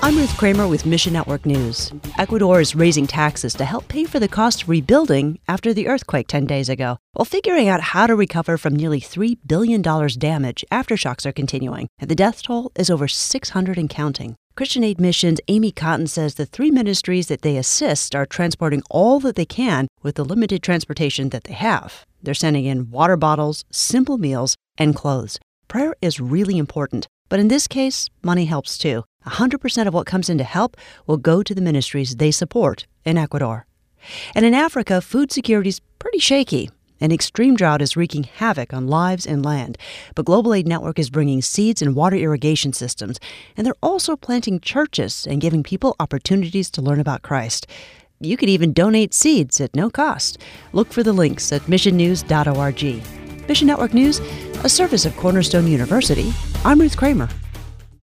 I'm Ruth Kramer with Mission Network News. Ecuador is raising taxes to help pay for the cost of rebuilding after the earthquake 10 days ago, while figuring out how to recover from nearly $3 billion damage. Aftershocks are continuing, and the death toll is over 600 and counting. Christian Aid Mission's Amy Cotton says the three ministries that they assist are transporting all that they can with the limited transportation that they have. They're sending in water bottles, simple meals, and clothes. Prayer is really important, but in this case, money helps too. 100% of what comes in to help will go to the ministries they support in Ecuador. And in Africa, food security is pretty shaky. An extreme drought is wreaking havoc on lives and land. But Global Aid Network is bringing seeds and water irrigation systems. And they're also planting churches and giving people opportunities to learn about Christ. You could even donate seeds at no cost. Look for the links at missionnews.org. Mission Network News, a service of Cornerstone University. I'm Ruth Kramer.